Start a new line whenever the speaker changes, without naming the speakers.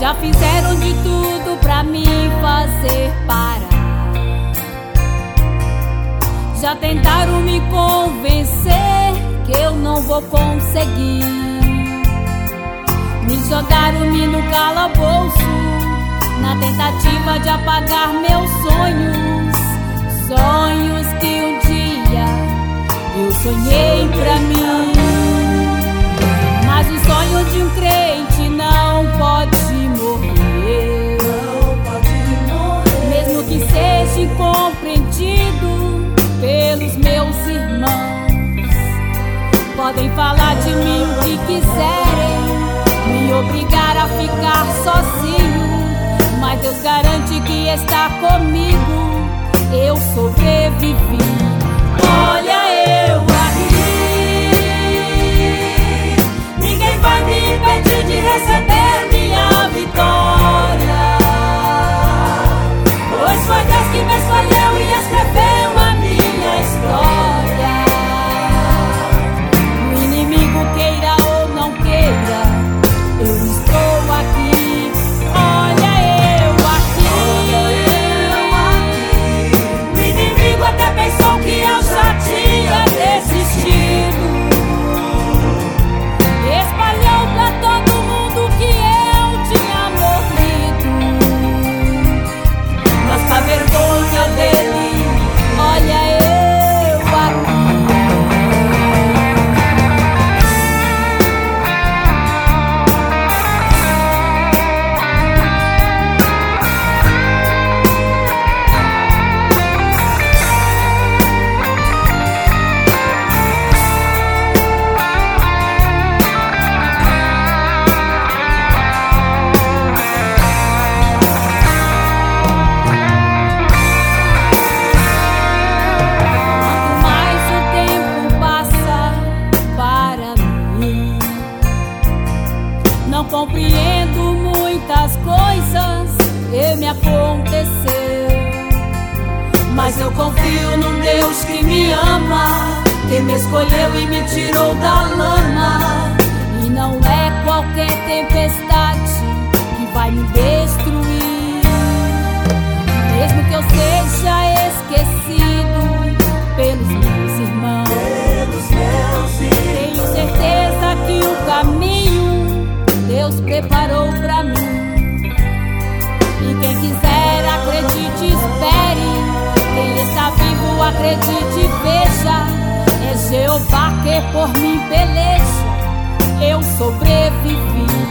Já fizeram de tudo pra me fazer parar. Já tentaram me convencer que eu não vou conseguir. Me jogaram-me no calabouço na tentativa de apagar meus sonhos. Sonhos que um dia eu sonhei pra mim. Mas o sonho de um crente não pode morrer, mesmo que seja incompreendido pelos meus irmãos. Podem falar de mim o que quiserem, me obrigar a ficar sozinho, mas Deus garante que está comigo. Eu sobrevivi. Olha eu aqui, ninguém vai me impedir de receber minha vitória, pois foi Deus que me escolheu e escreveu a minha história. O inimigo queira ou não queira, eu estou aqui. Olha eu aqui. O inimigo até pensou que eu já tinha desistido. Espalhou pra todo mundo que eu tinha morrido. Mas pra vergonha dele, olha eu aqui. Não compreendo muitas coisas que me aconteceu, mas eu confio num Deus que me ama, que me escolheu e me tirou da lama. E não é qualquer tempestade que vai me destruir, mesmo que eu seja esquecido pelos meus irmãos. Tenho certeza que o caminho Deus preparou pra mim. E quem quiser acredite, espere. Quem está vivo acredite, veja. É Jeová que por mim peleja. Eu sobrevivi.